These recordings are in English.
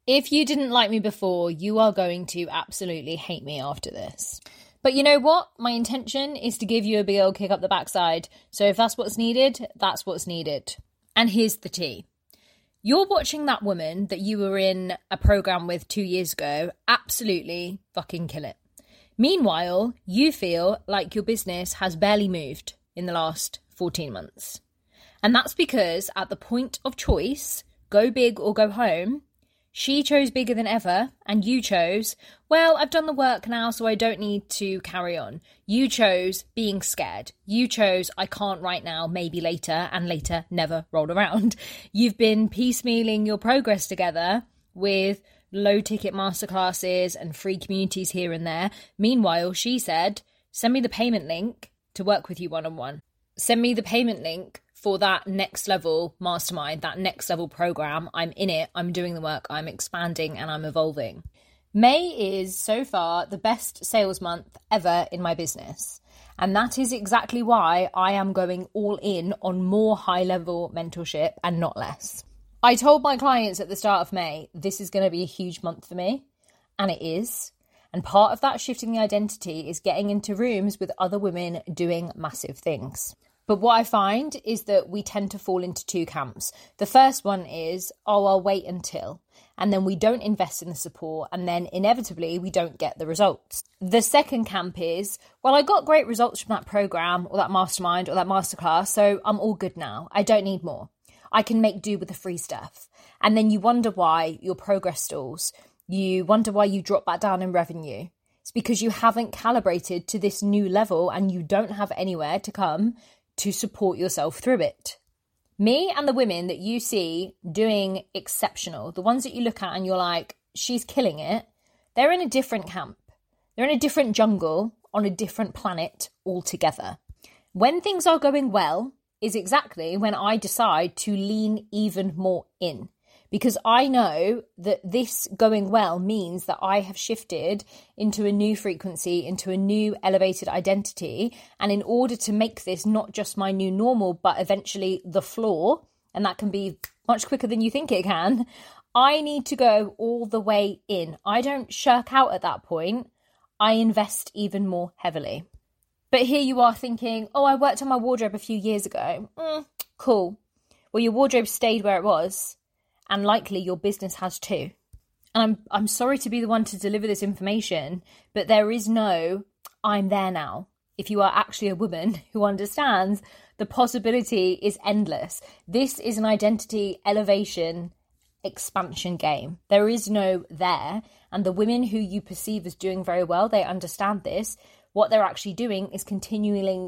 If you didn't like me before, you are going to absolutely hate me after this. But you know what? My intention is to give you a big old kick up the backside. So if that's what's needed, that's what's needed. And here's the tea. You're watching that woman that you were in a program with 2 years ago absolutely fucking kill it. Meanwhile, you feel like your business has barely moved in the last 14 months. And that's because at the point of choice, go big or go home, she chose bigger than ever, and you chose, well, I've done the work now, so I don't need to carry on. You chose being scared. You chose, I can't right now, maybe later, and later never rolled around. You've been piecemealing your progress together with low-ticket masterclasses and free communities here and there. Meanwhile, she said, send me the payment link to work with you one-on-one. Send me the payment link for that next level mastermind, that next level program. I'm in it, I'm doing the work, I'm expanding and I'm evolving. May is so far the best sales month ever in my business. And that is exactly why I am going all in on more high level mentorship and not less. I told my clients at the start of May, this is going to be a huge month for me. And it is. And part of that shifting the identity is getting into rooms with other women doing massive things. But what I find is that we tend to fall into two camps. The first one is, oh, I'll wait until. And then we don't invest in the support. And then inevitably, we don't get the results. The second camp is, well, I got great results from that program or that mastermind or that masterclass, so I'm all good now. I don't need more. I can make do with the free stuff. And then you wonder why your progress stalls. You wonder why you drop back down in revenue. It's because you haven't calibrated to this new level and you don't have anywhere to come to support yourself through it. Me and the women that you see doing exceptional, the ones that you look at and you're like, she's killing it, they're in a different camp. They're in a different jungle on a different planet altogether. When things are going well is exactly when I decide to lean even more in. Because I know that this going well means that I have shifted into a new frequency, into a new elevated identity. And in order to make this not just my new normal, but eventually the floor, and that can be much quicker than you think it can, I need to go all the way in. I don't shirk out at that point. I invest even more heavily. But here you are thinking, oh, I worked on my wardrobe a few years ago. Cool. Well, your wardrobe stayed where it was. And likely your business has too. And I'm sorry to be the one to deliver this information, but there is no, I'm there now. If you are actually a woman who understands, the possibility is endless. This is an identity elevation expansion game. There is no there. And the women who you perceive as doing very well, they understand this. What they're actually doing is continually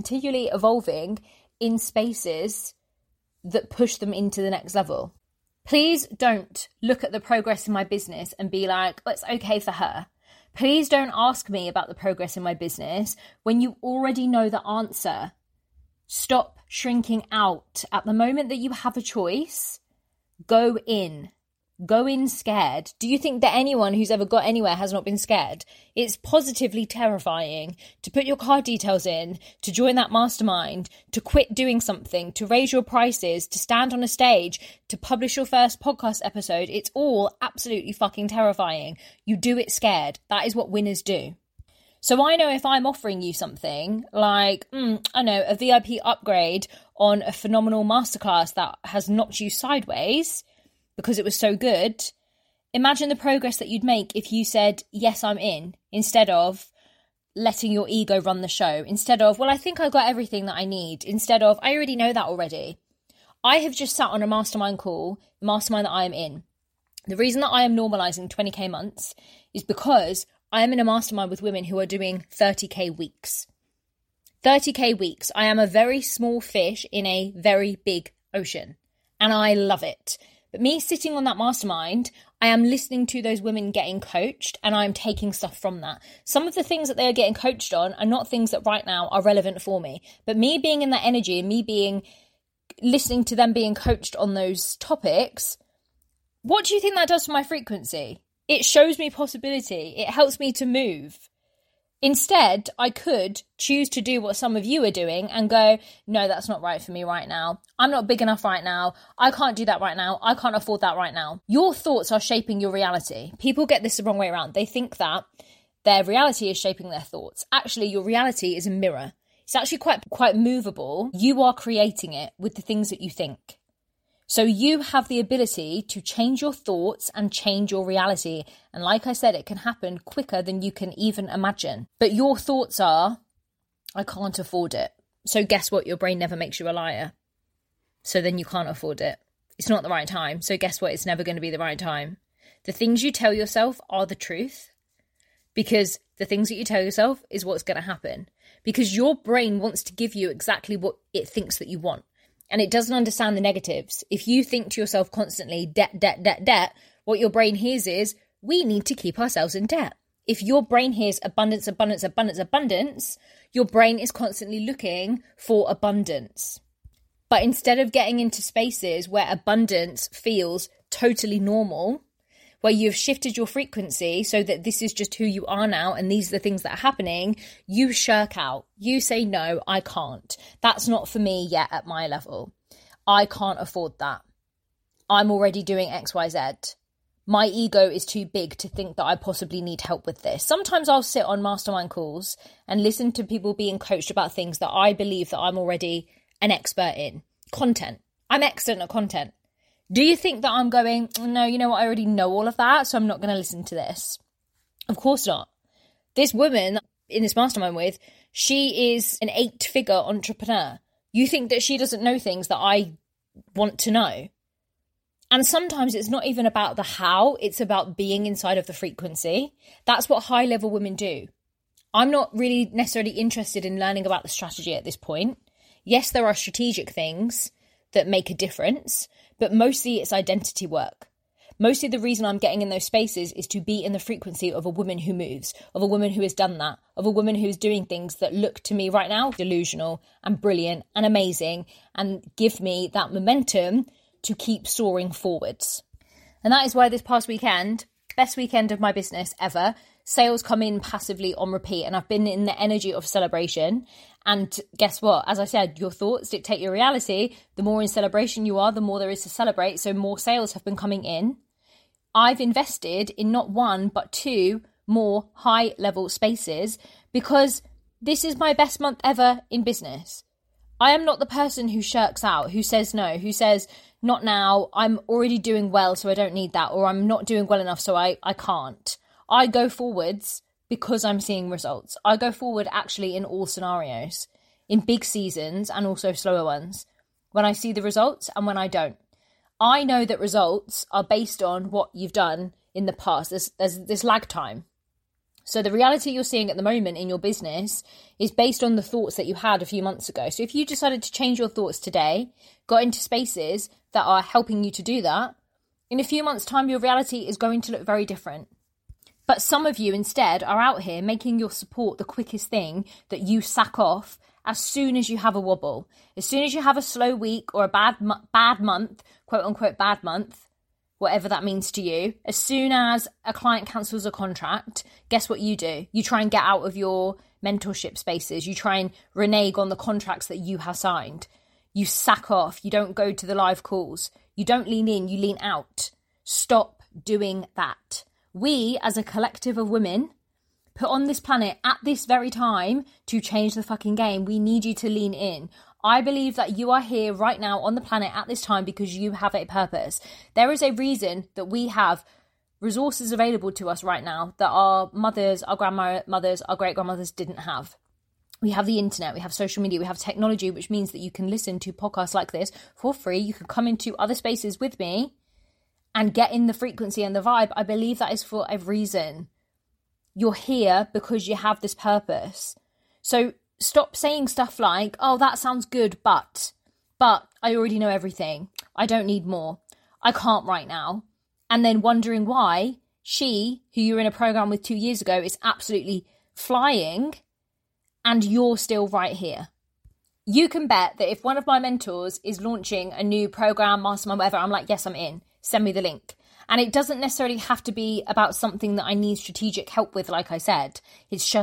evolving in spaces that push them into the next level. Please don't look at the progress in my business and be like, oh, it's okay for her. Please don't ask me about the progress in my business when you already know the answer. Stop shrinking out. At the moment that you have a choice, go in. Go in scared. Do you think that anyone who's ever got anywhere has not been scared? It's positively terrifying to put your card details in, to join that mastermind, to quit doing something, to raise your prices, to stand on a stage, to publish your first podcast episode. It's all absolutely fucking terrifying. You do it scared. That is what winners do. So I know if I'm offering you something like, a VIP upgrade on a phenomenal masterclass that has knocked you sideways, because it was so good, imagine the progress that you'd make if you said, yes, I'm in, instead of letting your ego run the show, instead of, well, I think I've got everything that I need, instead of, I already know that already. I have just sat on a mastermind call, the mastermind that I am in. The reason that I am normalizing 20k months is because I am in a mastermind with women who are doing 30k weeks. 30k weeks. I am a very small fish in a very big ocean, and I love it. But me sitting on that mastermind, I am listening to those women getting coached and I'm taking stuff from that. Some of the things that they are getting coached on are not things that right now are relevant for me. But me being in that energy and listening to them being coached on those topics, what do you think that does for my frequency? It shows me possibility. It helps me to move. Instead, I could choose to do what some of you are doing and go, no, that's not right for me right now. I'm not big enough right now. I can't do that right now. I can't afford that right now. Your thoughts are shaping your reality. People get this the wrong way around. They think that their reality is shaping their thoughts. Actually, your reality is a mirror. It's actually quite movable. You are creating it with the things that you think. So you have the ability to change your thoughts and change your reality. And like I said, it can happen quicker than you can even imagine. But your thoughts are, I can't afford it. So guess what? Your brain never makes you a liar. So then you can't afford it. It's not the right time. So guess what? It's never going to be the right time. The things you tell yourself are the truth, because the things that you tell yourself is what's going to happen. Because your brain wants to give you exactly what it thinks that you want. And it doesn't understand the negatives. If you think to yourself constantly, debt, debt, debt, debt, what your brain hears is, we need to keep ourselves in debt. If your brain hears abundance, abundance, abundance, abundance, your brain is constantly looking for abundance. But instead of getting into spaces where abundance feels totally normal, where you've shifted your frequency so that this is just who you are now and these are the things that are happening, you shirk out. You say, no, I can't. That's not for me yet at my level. I can't afford that. I'm already doing X, Y, Z. My ego is too big to think that I possibly need help with this. Sometimes I'll sit on mastermind calls and listen to people being coached about things that I believe that I'm already an expert in. Content. I'm excellent at content. Do you think that I'm going, no, you know what, I already know all of that, so I'm not going to listen to this? Of course not. This woman in this mastermind with, she is an 8-figure entrepreneur. You think that she doesn't know things that I want to know? And sometimes it's not even about the how, it's about being inside of the frequency. That's what high-level women do. I'm not really necessarily interested in learning about the strategy at this point. Yes, there are strategic things that make a difference, but mostly it's identity work. Mostly the reason I'm getting in those spaces is to be in the frequency of a woman who moves, of a woman who has done that, of a woman who's doing things that look to me right now delusional and brilliant and amazing and give me that momentum to keep soaring forwards. And that is why this past weekend, best weekend of my business ever, sales come in passively on repeat, and I've been in the energy of celebration. And guess what? As I said, your thoughts dictate your reality. The more in celebration you are, the more there is to celebrate. So more sales have been coming in. I've invested in not one, but 2 more high-level spaces because this is my best month ever in business. I am not the person who shirks out, who says no, who says, not now, I'm already doing well, so I don't need that, or I'm not doing well enough, so I can't. I go forwards because I'm seeing results. I go forward actually in all scenarios, in big seasons and also slower ones, when I see the results and when I don't. I know that results are based on what you've done in the past. There's this lag time. So the reality you're seeing at the moment in your business is based on the thoughts that you had a few months ago. So if you decided to change your thoughts today, got into spaces that are helping you to do that, in a few months' time, your reality is going to look very different. But some of you instead are out here making your support the quickest thing that you sack off as soon as you have a wobble. As soon as you have a slow week or a bad month, quote unquote bad month, whatever that means to you, as soon as a client cancels a contract, guess what you do? You try and get out of your mentorship spaces. You try and renege on the contracts that you have signed. You sack off. You don't go to the live calls. You don't lean in, you lean out. Stop doing that. We, as a collective of women, put on this planet at this very time to change the fucking game. We need you to lean in. I believe that you are here right now on the planet at this time because you have a purpose. There is a reason that we have resources available to us right now that our mothers, our grandmothers, our great-grandmothers didn't have. We have the internet, we have social media, we have technology, which means that you can listen to podcasts like this for free. You can come into other spaces with me and get in the frequency and the vibe. I believe that is for a reason. You're here because you have this purpose. So stop saying stuff like, oh, that sounds good, but I already know everything. I don't need more. I can't right now. And then wondering why she, who you were in a program with 2 years ago, is absolutely flying and you're still right here. You can bet that if one of my mentors is launching a new program, mastermind, whatever, I'm like, yes, I'm in. Send me the link. And it doesn't necessarily have to be about something that I need strategic help with, like I said. It's just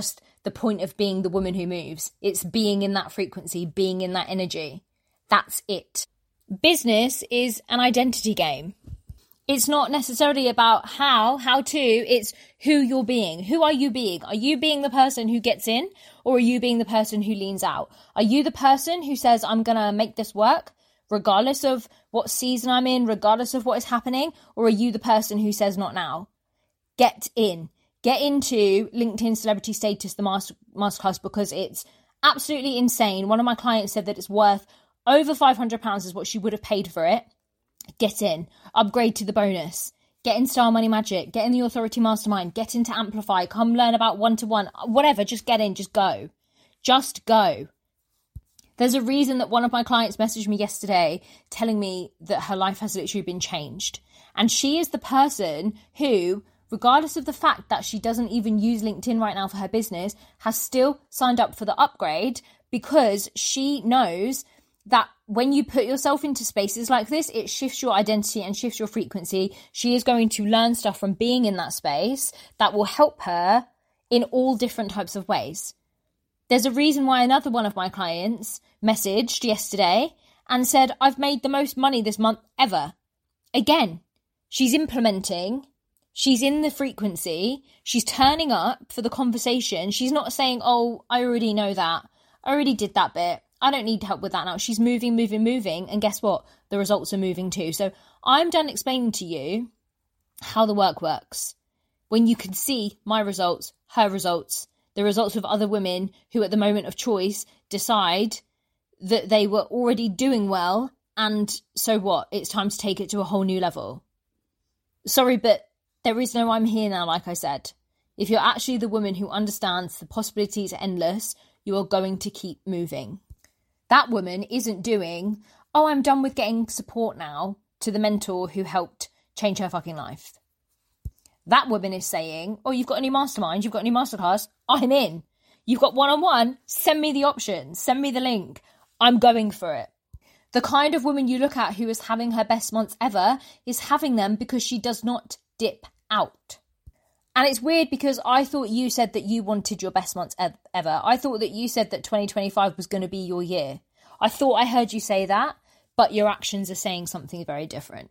the point of being the woman who moves. It's being in that frequency, being in that energy. That's it. Business is an identity game. It's not necessarily about how to, it's who you're being. Who are you being? Are you being the person who gets in, or are you being the person who leans out? Are you the person who says, I'm going to make this work, regardless of what season I'm in, regardless of what is happening? Or are you the person who says, not now? Get in. Get into LinkedIn Celebrity Status, the masterclass, because it's absolutely insane. One of my clients said that it's worth over £500 is what she would have paid for it. Get in. Upgrade to the bonus. Get in Style Money Magic. Get in the Authority Mastermind. Get into Amplify. Come learn about one-to-one. Whatever, just get in. Just go. Just go. There's a reason that one of my clients messaged me yesterday telling me that her life has literally been changed. And she is the person who, regardless of the fact that she doesn't even use LinkedIn right now for her business, has still signed up for the upgrade because she knows that when you put yourself into spaces like this, it shifts your identity and shifts your frequency. She is going to learn stuff from being in that space that will help her in all different types of ways. There's a reason why another one of my clients messaged yesterday and said, I've made the most money this month ever. Again, she's implementing, she's in the frequency, she's turning up for the conversation. She's not saying, oh, I already know that. I already did that bit. I don't need help with that now. She's moving. And guess what? The results are moving too. So I'm done explaining to you how the work works. When you can see my results, her results, the results of other women who at the moment of choice decide that they were already doing well. And so what? It's time to take it to a whole new level. Sorry, but there is no I'm here now, like I said. If you're actually the woman who understands the possibilities are endless, you are going to keep moving. That woman isn't doing, oh, I'm done with getting support now, to the mentor who helped change her fucking life. That woman is saying, oh, you've got a new mastermind, you've got a new masterclass, I'm in. You've got one-on-one, send me the options, send me the link. I'm going for it. The kind of woman you look at who is having her best months ever is having them because she does not dip out. And it's weird because I thought you said that you wanted your best months ever. I thought that you said that 2025 was going to be your year. I thought I heard you say that, but your actions are saying something very different.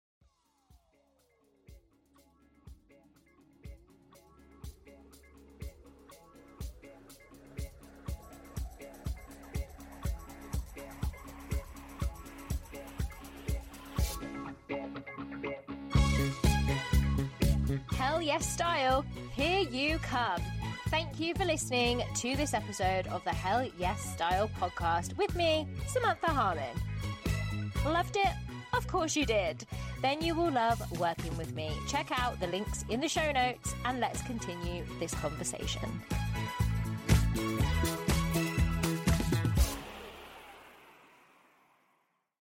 Hell yes style, here you come. Thank you for listening to this episode of the Hell Yes Style podcast with me, Samantha Harmon. Loved it? Of course you did. Then you will love working with me. Check out the links in the show notes and let's continue this conversation.